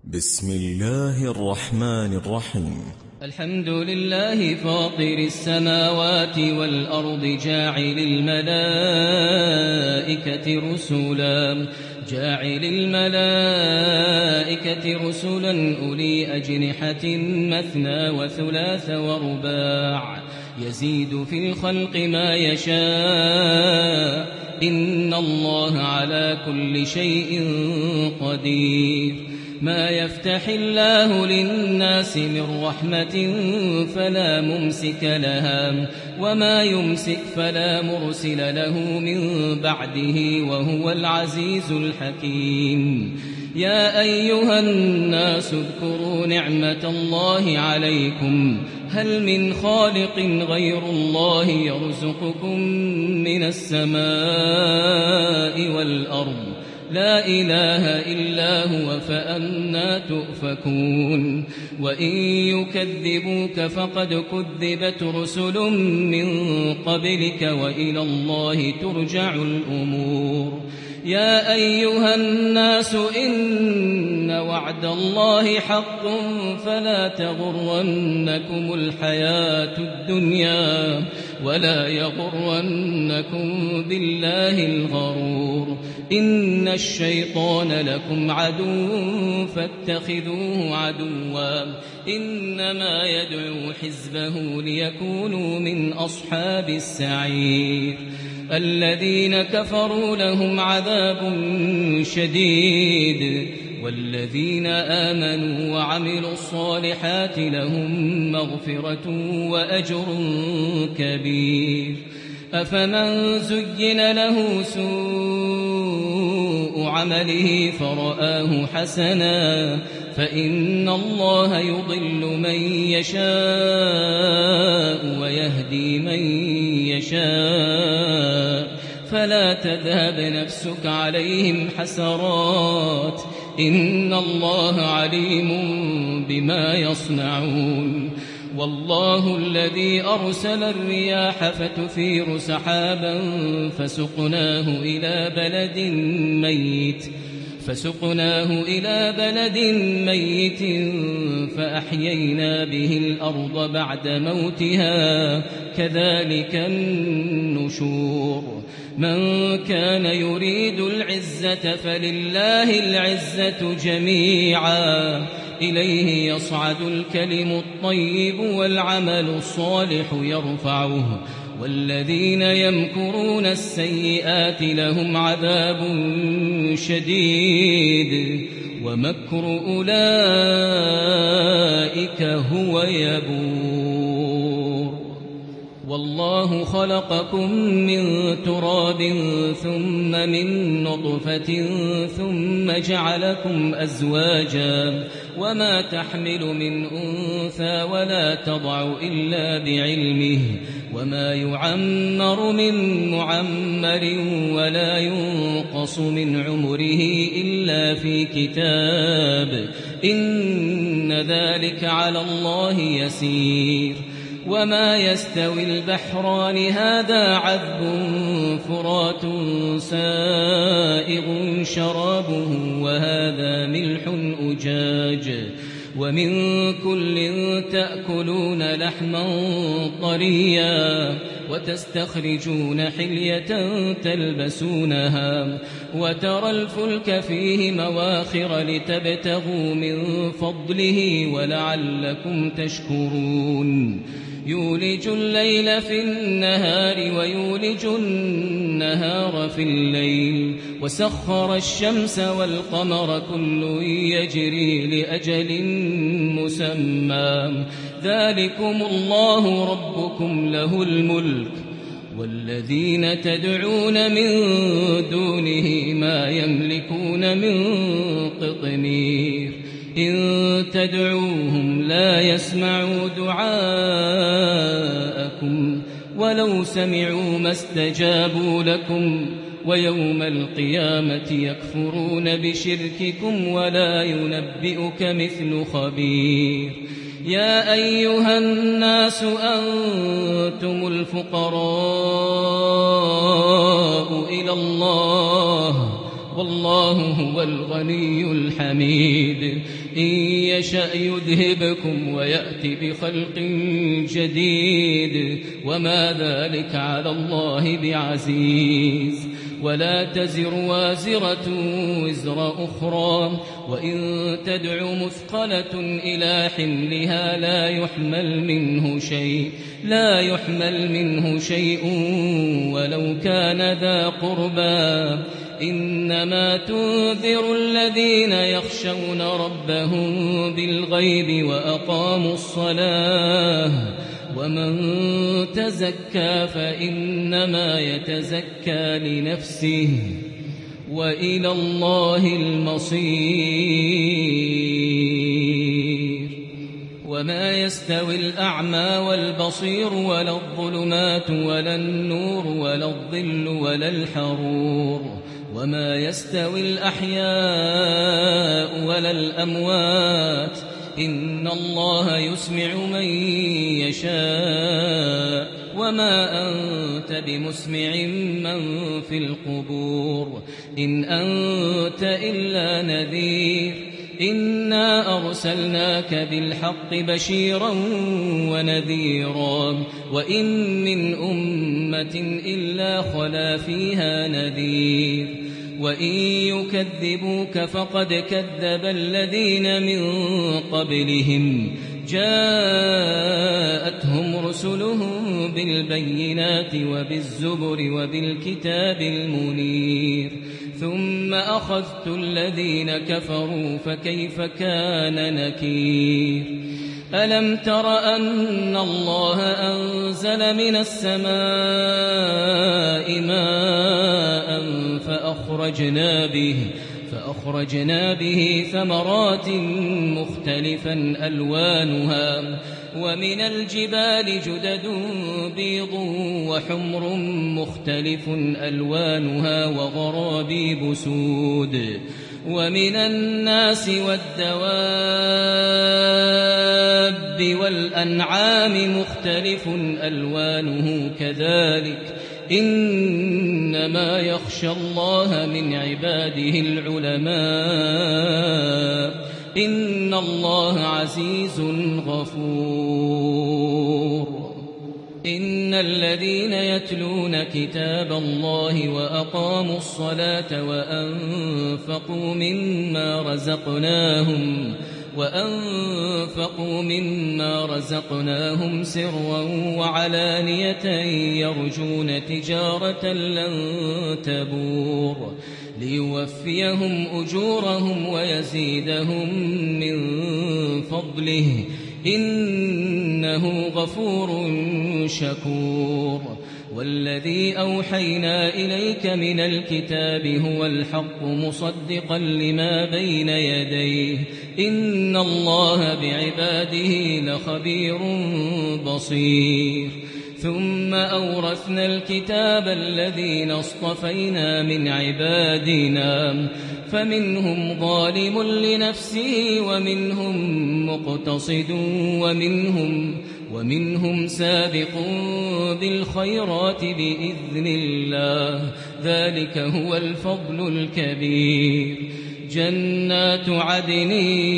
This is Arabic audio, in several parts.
بسم الله الرحمن الرحيم. الحمد لله فاطر السماوات والأرض جاعل الملائكة رسلا أولي أجنحة مثنى وثلاث ورباع يزيد في الخلق ما يشاء إن الله على كل شيء قدير. ما يفتح الله للناس من رحمة فلا ممسك لها وما يمسك فلا مرسل له من بعده وهو العزيز الحكيم. يا أيها الناس اذكروا نعمة الله عليكم هل من خالق غير الله يرزقكم من السماء والأرض لا إله إلا هو فأنى تؤفكون. وإن يكذبوك فقد كذبت رسل من قبلك وإلى الله ترجع الأمور. يا أيها الناس إن وعد الله حق فلا تغرنكم الحياة الدنيا ولا يغرنكم بالله الغرور. إن الشيطان لكم عدو فاتخذوه عدوا إنما يدعو حزبه ليكونوا من أصحاب السعير. الذين كفروا لهم عذاب شديد والذين آمنوا وعملوا الصالحات لهم مغفرة وأجر كبير. أفمن زين له سوء عمله فرآه حسنا فإن الله يضل من يشاء ويهدي من يشاء فلا تذهب نفسك عليهم حسرات إن الله عليم بما يصنعون. والله الذي أرسل الرياح فتثير سحابا فسقناه إلى بلد ميت فأحيينا به الأرض بعد موتها كذلك النشور. من كان يريد العزة فلله العزة جميعا إليه يصعد الكلم الطيب والعمل الصالح يرفعه والذين يمكرون السيئات لهم عذاب شديد ومكر أولئك هو يبور. والله خلقكم من تراب ثم من نطفة ثم جعلكم أزواجا وما تحمل من أنثى ولا تضع إلا بعلمه وما يعمر من معمر ولا ينقص من عمره إلا في كتاب إن ذلك على الله يسير. وما يستوي البحران هذا عذب فرات سائغ شرابه وهذا ملح أجاج ومن كل تأكلون لحما طريا وتستخرجون حلية تلبسونها وترى الفلك فيه مواخر لتبتغوا من فضله ولعلكم تشكرون. يولج الليل في النهار ويولج النهار في الليل وسخر الشمس والقمر كل يجري لأجل مسمى ذلكم الله ربكم له الملك والذين تدعون من دونه ما يملكون من قطمير. إن تدعوهم لا يسمعوا دعاءكم ولو سمعوا ما استجابوا لكم ويوم القيامة يكفرون بشرككم ولا ينبئك مثل خبير. يا أيها الناس أنتم الفقراء إلى الله والله هو الغني الحميد. إن يشأ يذهبكم ويأتي بخلق جديد وما ذلك على الله بعزيز. ولا تزر وازرة وزر أخرى وإن تدع مثقلة إلى حملها لا يحمل منه شيء ولو كان ذا قربى. إنما تنذر الذين يخشون ربهم بالغيب وأقاموا الصلاة ومن تزكى فإنما يتزكى لنفسه وإلى الله المصير. وما يستوي الأعمى والبصير ولا الظلمات ولا النور ولا الظل ولا الحرور وما يستوي الأحياء ولا الأموات إن الله يسمع من يشاء وما أنت بمسمع من في القبور إن أنت إلا نذير. إنا أرسلناك بالحق بشيرا ونذيرا وإن من أمة إلا خلا فيها نذير. وإن يكذبوك فقد كذب الذين من قبلهم جاءتهم رسلهم بالبينات وبالزبر وبالكتاب المنير ثم أخذت الذين كفروا فكيف كان نكير. ألم تر أن الله أنزل من السماء ماء فأخرجنا به ثمرات مختلفا ألوانها ومن الجبال جدد بيض وحمر مختلف ألوانها وغرابيب سود ومن الناس والدواب والأنعام مختلف ألوانه كذلك إنما يخشى الله من عباده العلماء إن الله عزيز غفور. إن الذين يتلون كتاب الله وأقاموا الصلاة وأنفقوا مما رزقناهم سرا وعلانية يرجون تجارة لن تبور ليوفيهم أجورهم ويزيدهم من فضله إنه غفور شكور. والذي أوحينا إليك من الكتاب هو الحق مصدقا لما بين يديه إن الله بعباده لخبير بصير. ثم أورثنا الكتاب الذين اصطفينا من عبادنا فمنهم ظالم لنفسه ومنهم مقتصد ومنهم سابق بالخيرات بإذن الله ذلك هو الفضل الكبير. جنات عدن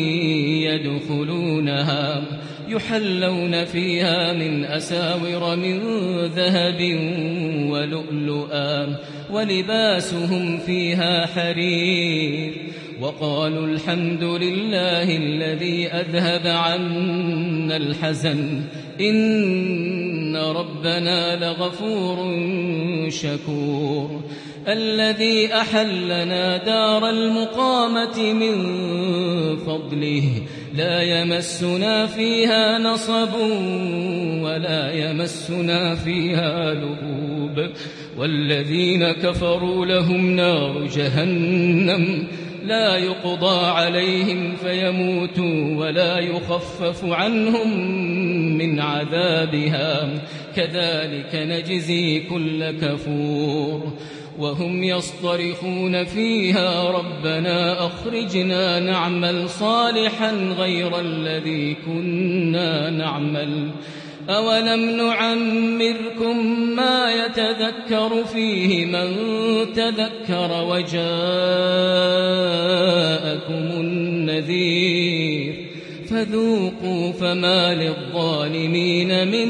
يدخلونها يحلون فيها من أساور من ذهب ولؤلؤا ولباسهم فيها حرير وقالوا الحمد لله الذي أذهب عنا الحزن إن ربنا لغفور شكور. الذي أحلنا دار المقامة من فضله لا يمسنا فيها نصب ولا يمسنا فيها لغوب والذين كفروا لهم نار جهنم لا يقضى عليهم فيموتوا ولا يخفف عنهم من عذابها كذلك نجزي كل كفور. وهم يصطرخون فيها ربنا أخرجنا نعمل صالحا غير الذي كنا نعمل أولم نعمركم ما يتذكر فيه من تذكر وجاءكم النذير فذوقوا فما للظالمين من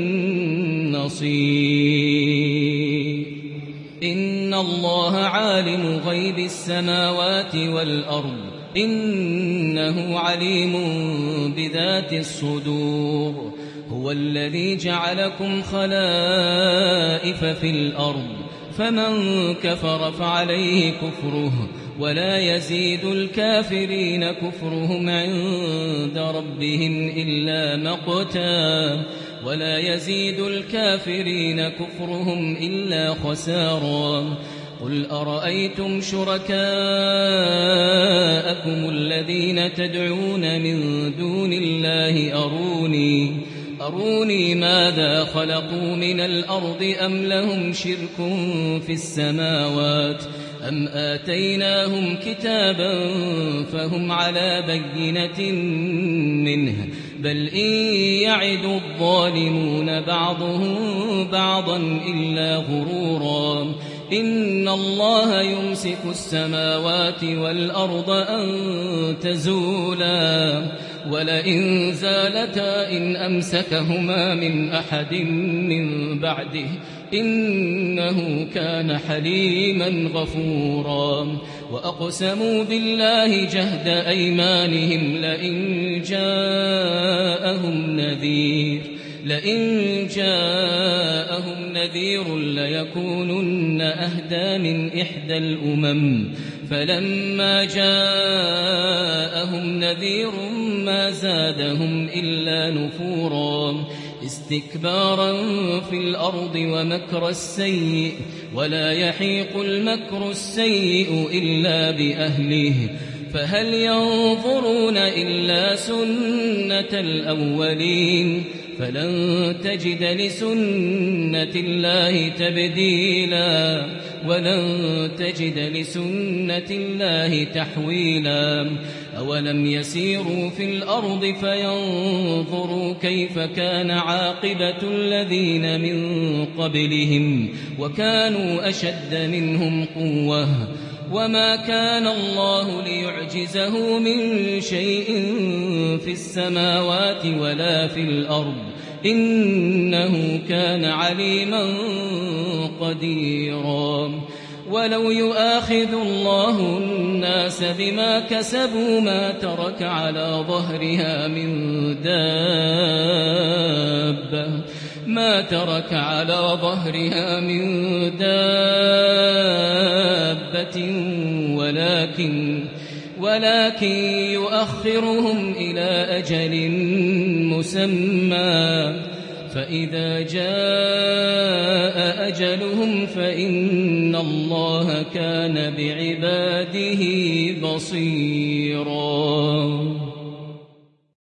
نصير إن الله عالم غيب السماوات والأرض إنه عليم بذات الصدور هو الذي جعلكم خلائف في الأرض فمن كفر فعليه كفره ولا يزيد الكافرين كفرهم عند ربهم إلا مقتا ولا يزيد الكافرين كفرهم إلا خسارا قل أرأيتم شركاءكم الذين تدعون من دون الله أروني ماذا خلقوا من الأرض أم لهم شرك في السماوات أم آتيناهم كتابا فهم على بينة منه بل إن يعد الظالمون بعضهم بعضا إلا غرورا إن الله يمسك السماوات والأرض أن تزولا ولئن زالتا إن أمسكهما من أحد من بعده إنه كان حليما غفورا وأقسموا بالله جهد أيمانهم لئن جاءهم نذير ليكونن أهدى من إحدى الأمم فلما جاءهم نذير ما زادهم إلا نفورا استكبارا في الأرض ومكر السيء ولا يحيق المكر السيء إلا بأهله فهل ينظرون إلا سنة الأولين فلن تجد لسنة الله تبديلا ولن تجد لسنة الله تحويلا أولم يسيروا في الأرض فينظروا كيف كان عاقبة الذين من قبلهم وكانوا أشد منهم قوة وما كان الله ليعجزه من شيء في السماوات ولا في الأرض إنه كان عليما قديرا ولو يؤاخذ الله الناس بما كسبوا ما ترك على ظهرها من دابة ولكن يؤخرهم إلى أجل مسمى فإذا جاء أجلهم فإن الله كان بعباده بصيرا